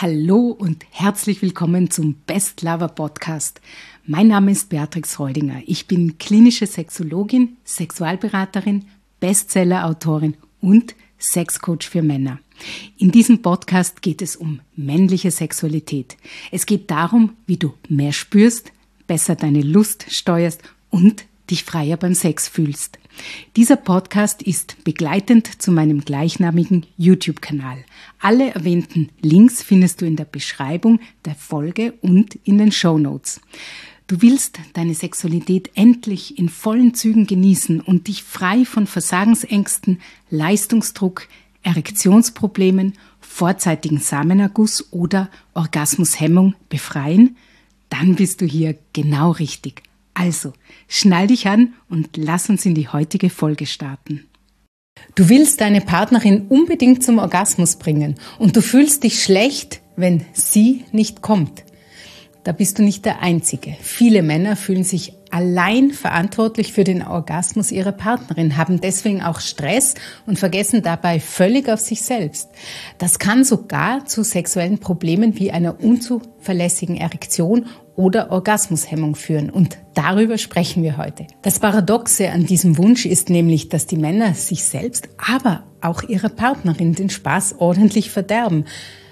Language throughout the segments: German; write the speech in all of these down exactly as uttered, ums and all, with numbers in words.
Hallo und herzlich willkommen zum Best Lover Podcast. Mein Name ist Beatrix Reudinger. Ich bin klinische Sexologin, Sexualberaterin, Bestseller-Autorin und Sexcoach für Männer. In diesem Podcast geht es um männliche Sexualität. Es geht darum, wie du mehr spürst, besser deine Lust steuerst und dich freier beim Sex fühlst. Dieser Podcast ist begleitend zu meinem gleichnamigen YouTube-Kanal. Alle erwähnten Links findest du in der Beschreibung der Folge und in den Shownotes. Du willst deine Sexualität endlich in vollen Zügen genießen und dich frei von Versagensängsten, Leistungsdruck, Erektionsproblemen, vorzeitigen Samenerguss oder Orgasmushemmung befreien? Dann bist du hier genau richtig. Also, schnall dich an und lass uns in die heutige Folge starten. Du willst deine Partnerin unbedingt zum Orgasmus bringen und du fühlst dich schlecht, wenn sie nicht kommt. Da bist du nicht der Einzige. Viele Männer fühlen sich allein verantwortlich für den Orgasmus ihrer Partnerin, haben deswegen auch Stress und vergessen dabei völlig auf sich selbst. Das kann sogar zu sexuellen Problemen wie einer unzuverlässigen Erektion oder Orgasmushemmung führen. Und darüber sprechen wir heute. Das Paradoxe an diesem Wunsch ist nämlich, dass die Männer sich selbst, aber auch ihrer Partnerin den Spaß ordentlich verderben.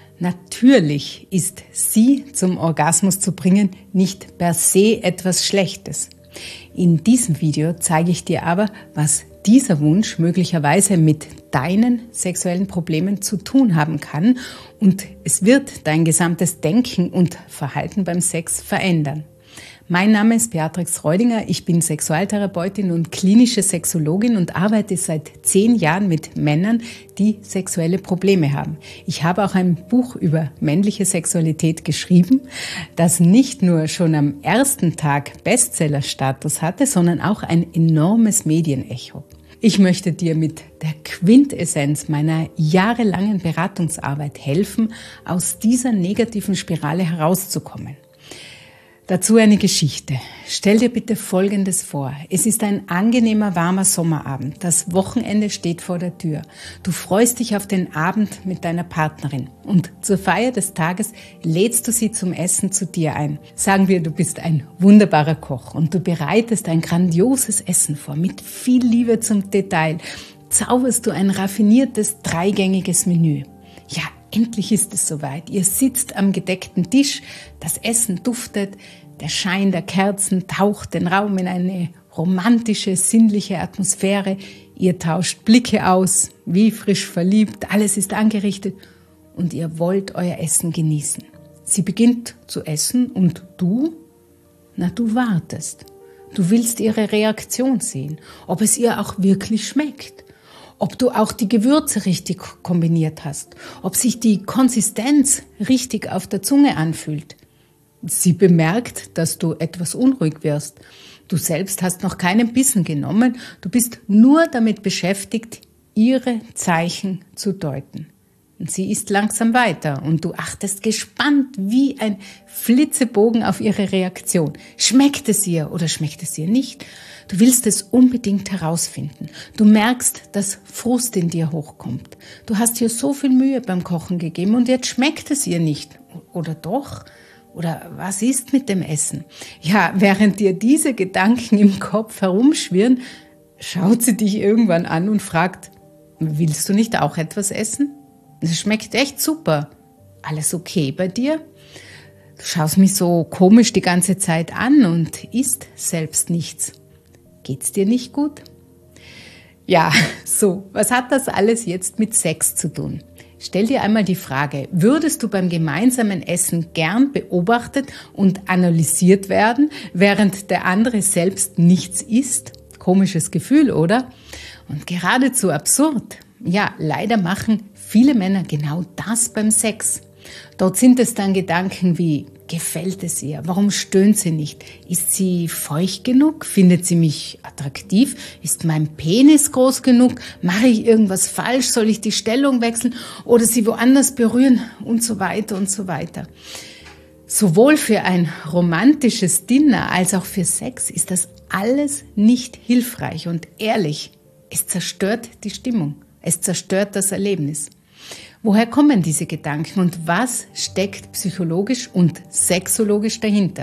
Natürlich ist sie zum Orgasmus zu bringen nicht per se etwas Schlechtes. In diesem Video zeige ich dir aber, was dieser Wunsch möglicherweise mit deinen sexuellen Problemen zu tun haben kann und es wird dein gesamtes Denken und Verhalten beim Sex verändern. Mein Name ist Beatrix Reudinger, ich bin Sexualtherapeutin und klinische Sexologin und arbeite seit zehn Jahren mit Männern, die sexuelle Probleme haben. Ich habe auch ein Buch über männliche Sexualität geschrieben, das nicht nur schon am ersten Tag Bestsellerstatus hatte, sondern auch ein enormes Medienecho. Ich möchte dir mit der Quintessenz meiner jahrelangen Beratungsarbeit helfen, aus dieser negativen Spirale herauszukommen. Dazu eine Geschichte. Stell dir bitte Folgendes vor. Es ist ein angenehmer, warmer Sommerabend. Das Wochenende steht vor der Tür. Du freust dich auf den Abend mit deiner Partnerin. Und zur Feier des Tages lädst du sie zum Essen zu dir ein. Sagen wir, du bist ein wunderbarer Koch und du bereitest ein grandioses Essen vor, mit viel Liebe zum Detail. Zauberst du ein raffiniertes, dreigängiges Menü. Ja, endlich ist es soweit. Ihr sitzt am gedeckten Tisch, das Essen duftet, der Schein der Kerzen taucht den Raum in eine romantische, sinnliche Atmosphäre. Ihr tauscht Blicke aus, wie frisch verliebt, alles ist angerichtet und ihr wollt euer Essen genießen. Sie beginnt zu essen und du? Na, du wartest. Du willst ihre Reaktion sehen, ob es ihr auch wirklich schmeckt. Ob du auch die Gewürze richtig kombiniert hast, ob sich die Konsistenz richtig auf der Zunge anfühlt. Sie bemerkt, dass du etwas unruhig wirst. Du selbst hast noch keinen Bissen genommen, du bist nur damit beschäftigt, ihre Zeichen zu deuten. Und sie isst langsam weiter und du achtest gespannt wie ein Flitzebogen auf ihre Reaktion. Schmeckt es ihr oder schmeckt es ihr nicht? Du willst es unbedingt herausfinden. Du merkst, dass Frust in dir hochkommt. Du hast ihr so viel Mühe beim Kochen gegeben und jetzt schmeckt es ihr nicht. Oder doch? Oder was ist mit dem Essen? Ja, während dir diese Gedanken im Kopf herumschwirren, schaut sie dich irgendwann an und fragt, willst du nicht auch etwas essen? Es schmeckt echt super. Alles okay bei dir? Du schaust mich so komisch die ganze Zeit an und isst selbst nichts. Geht's dir nicht gut? Ja, so, was hat das alles jetzt mit Sex zu tun? Stell dir einmal die Frage, würdest du beim gemeinsamen Essen gern beobachtet und analysiert werden, während der andere selbst nichts isst? Komisches Gefühl, oder? Und geradezu absurd. Ja, leider machen viele Männer genau das beim Sex. Dort sind es dann Gedanken wie, gefällt es ihr? Warum stöhnt sie nicht? Ist sie feucht genug? Findet sie mich attraktiv? Ist mein Penis groß genug? Mache ich irgendwas falsch? Soll ich die Stellung wechseln oder sie woanders berühren? Und so weiter und so weiter. Sowohl für ein romantisches Dinner als auch für Sex ist das alles nicht hilfreich und ehrlich. Es zerstört die Stimmung. Es zerstört das Erlebnis. Woher kommen diese Gedanken und was steckt psychologisch und sexologisch dahinter?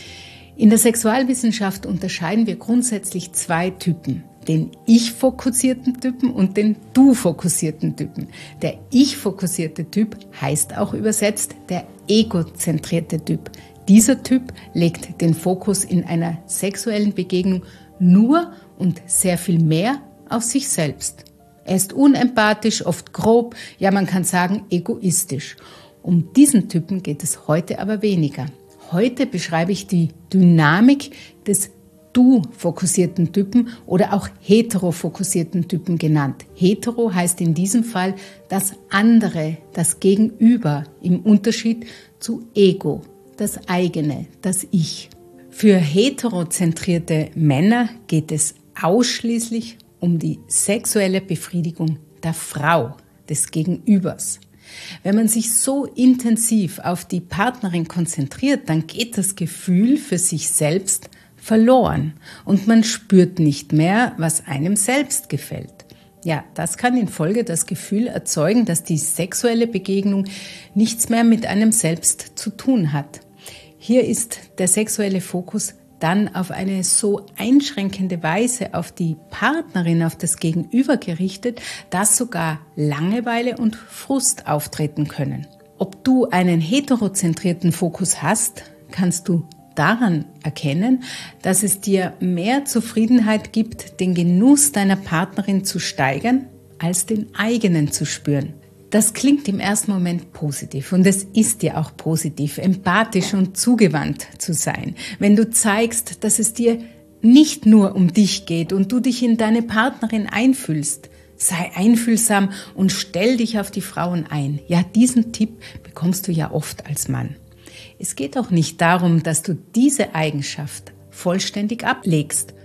In der Sexualwissenschaft unterscheiden wir grundsätzlich zwei Typen. Den ich-fokussierten Typen und den du-fokussierten Typen. Der ich-fokussierte Typ heißt auch übersetzt der egozentrierte Typ. Dieser Typ legt den Fokus in einer sexuellen Begegnung nur und sehr viel mehr auf sich selbst. Er ist unempathisch, oft grob, ja man kann sagen egoistisch. Um diesen Typen geht es heute aber weniger. Heute beschreibe ich die Dynamik des du-fokussierten Typen oder auch hetero-fokussierten Typen genannt. Hetero heißt in diesem Fall das andere, das Gegenüber im Unterschied zu Ego, das eigene, das Ich. Für heterozentrierte Männer geht es ausschließlich um die sexuelle Befriedigung der Frau, des Gegenübers. Wenn man sich so intensiv auf die Partnerin konzentriert, dann geht das Gefühl für sich selbst verloren und man spürt nicht mehr, was einem selbst gefällt. Ja, das kann in Folge das Gefühl erzeugen, dass die sexuelle Begegnung nichts mehr mit einem selbst zu tun hat. Hier ist der sexuelle Fokus dann auf eine so einschränkende Weise auf die Partnerin, auf das Gegenüber gerichtet, dass sogar Langeweile und Frust auftreten können. Ob du einen heterozentrierten Fokus hast, kannst du daran erkennen, dass es dir mehr Zufriedenheit gibt, den Genuss deiner Partnerin zu steigern, als den eigenen zu spüren. Das klingt im ersten Moment positiv und es ist ja auch positiv, empathisch und zugewandt zu sein. Wenn du zeigst, dass es dir nicht nur um dich geht und du dich in deine Partnerin einfühlst, sei einfühlsam und stell dich auf die Frauen ein. Ja, diesen Tipp bekommst du ja oft als Mann. Es geht auch nicht darum, dass du diese Eigenschaft vollständig ablegst,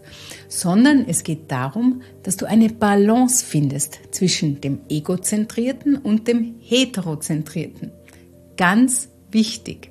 sondern es geht darum, dass du eine Balance findest zwischen dem Egozentrierten und dem Heterozentrierten. Ganz wichtig,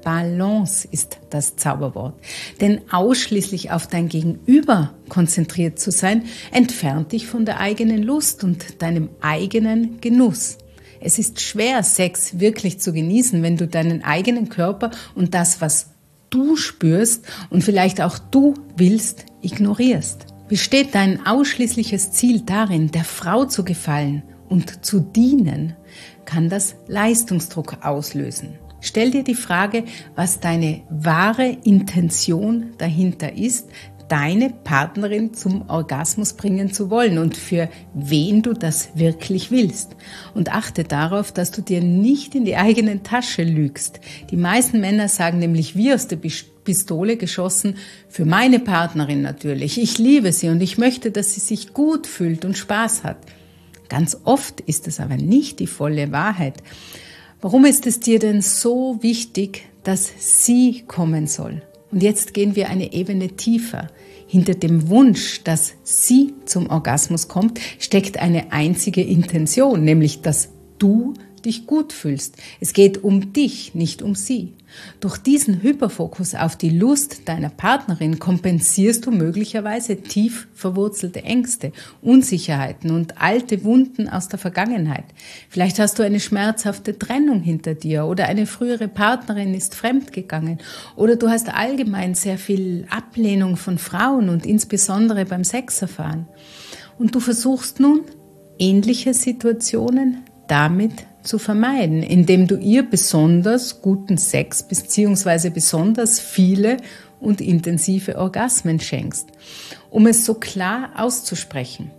Balance ist das Zauberwort. Denn ausschließlich auf dein Gegenüber konzentriert zu sein, entfernt dich von der eigenen Lust und deinem eigenen Genuss. Es ist schwer, Sex wirklich zu genießen, wenn du deinen eigenen Körper und das, was du spürst und vielleicht auch du willst, ignorierst. Besteht dein ausschließliches Ziel darin, der Frau zu gefallen und zu dienen, kann das Leistungsdruck auslösen. Stell dir die Frage, was deine wahre Intention dahinter ist, deine Partnerin zum Orgasmus bringen zu wollen und für wen du das wirklich willst. Und achte darauf, dass du dir nicht in die eigene Tasche lügst. Die meisten Männer sagen nämlich wie aus der Pistole geschossen, für meine Partnerin natürlich. Ich liebe sie und ich möchte, dass sie sich gut fühlt und Spaß hat. Ganz oft ist es aber nicht die volle Wahrheit. Warum ist es dir denn so wichtig, dass sie kommen soll? Und jetzt gehen wir eine Ebene tiefer. Hinter dem Wunsch, dass sie zum Orgasmus kommt, steckt eine einzige Intention, nämlich dass du dich gut fühlst. Es geht um dich, nicht um sie. Durch diesen Hyperfokus auf die Lust deiner Partnerin kompensierst du möglicherweise tief verwurzelte Ängste, Unsicherheiten und alte Wunden aus der Vergangenheit. Vielleicht hast du eine schmerzhafte Trennung hinter dir oder eine frühere Partnerin ist fremdgegangen oder du hast allgemein sehr viel Ablehnung von Frauen und insbesondere beim Sex erfahren. Und du versuchst nun, ähnliche Situationen damit zu vermeiden, indem du ihr besonders guten Sex bzw. besonders viele und intensive Orgasmen schenkst, um es so klar auszusprechen.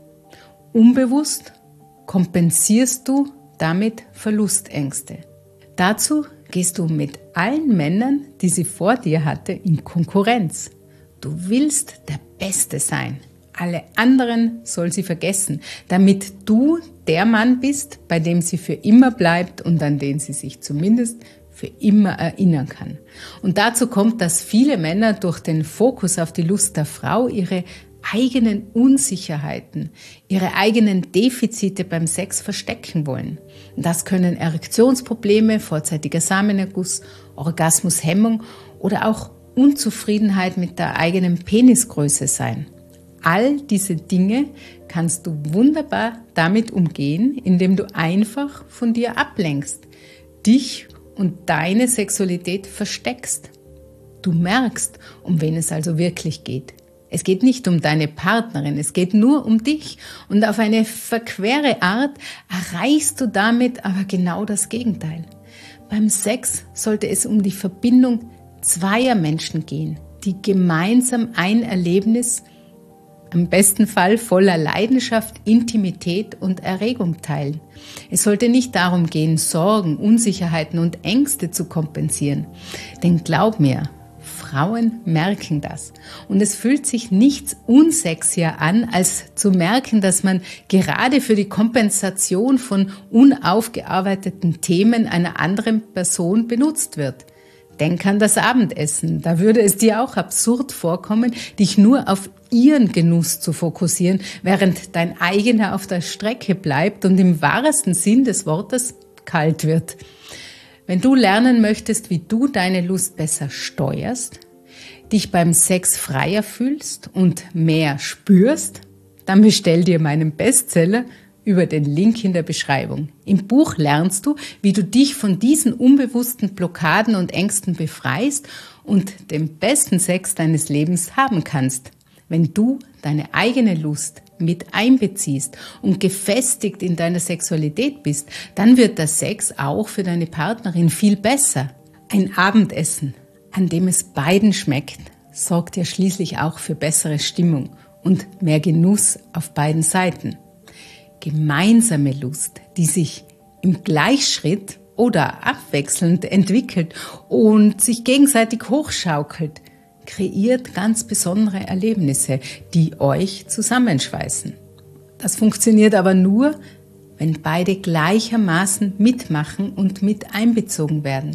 Unbewusst kompensierst du damit Verlustängste. Dazu gehst du mit allen Männern, die sie vor dir hatte, in Konkurrenz. Du willst der Beste sein. Alle anderen soll sie vergessen, damit du der Mann bist, bei dem sie für immer bleibt und an den sie sich zumindest für immer erinnern kann. Und dazu kommt, dass viele Männer durch den Fokus auf die Lust der Frau ihre eigenen Unsicherheiten, ihre eigenen Defizite beim Sex verstecken wollen. Das können Erektionsprobleme, vorzeitiger Samenerguss, Orgasmushemmung oder auch Unzufriedenheit mit der eigenen Penisgröße sein. all diese Dinge kannst du wunderbar damit umgehen, indem du einfach von dir ablenkst, dich und deine Sexualität versteckst. Du merkst, um wen es also wirklich geht. Es geht nicht um deine Partnerin, es geht nur um dich. Und auf eine verquere Art erreichst du damit aber genau das Gegenteil. Beim Sex sollte es um die Verbindung zweier Menschen gehen, die gemeinsam ein Erlebnis, am besten Fall voller Leidenschaft, Intimität und Erregung teilen. Es sollte nicht darum gehen, Sorgen, Unsicherheiten und Ängste zu kompensieren. Denn glaub mir, Frauen merken das. Und es fühlt sich nichts unsexier an, als zu merken, dass man gerade für die Kompensation von unaufgearbeiteten Themen einer anderen Person benutzt wird. Denk an das Abendessen. Da würde es dir auch absurd vorkommen, dich nur auf ihren Genuss zu fokussieren, während dein eigener auf der Strecke bleibt und im wahrsten Sinn des Wortes kalt wird. Wenn du lernen möchtest, wie du deine Lust besser steuerst, dich beim Sex freier fühlst und mehr spürst, dann bestell dir meinen Bestseller über den Link in der Beschreibung. Im Buch lernst du, wie du dich von diesen unbewussten Blockaden und Ängsten befreist und den besten Sex deines Lebens haben kannst, wenn du deine eigene Lust mit einbeziehst und gefestigt in deiner Sexualität bist, dann wird der Sex auch für deine Partnerin viel besser. Ein Abendessen, an dem es beiden schmeckt, sorgt ja schließlich auch für bessere Stimmung und mehr Genuss auf beiden Seiten. Gemeinsame Lust, die sich im Gleichschritt oder abwechselnd entwickelt und sich gegenseitig hochschaukelt, kreiert ganz besondere Erlebnisse, die euch zusammenschweißen. Das funktioniert aber nur, wenn beide gleichermaßen mitmachen und mit einbezogen werden.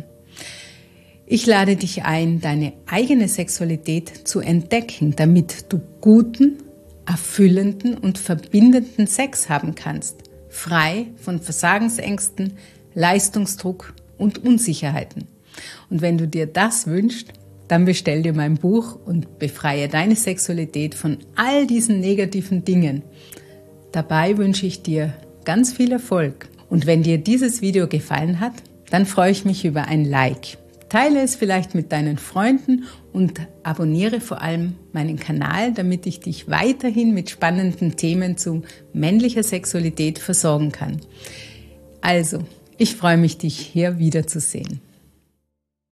Ich lade dich ein, deine eigene Sexualität zu entdecken, damit du guten, erfüllenden und verbindenden Sex haben kannst, frei von Versagensängsten, Leistungsdruck und Unsicherheiten. Und wenn du dir das wünschst, dann bestell dir mein Buch und befreie deine Sexualität von all diesen negativen Dingen. Dabei wünsche ich dir ganz viel Erfolg. Und wenn dir dieses Video gefallen hat, dann freue ich mich über ein Like. Teile es vielleicht mit deinen Freunden und abonniere vor allem meinen Kanal, damit ich dich weiterhin mit spannenden Themen zu männlicher Sexualität versorgen kann. Also, ich freue mich, dich hier wiederzusehen.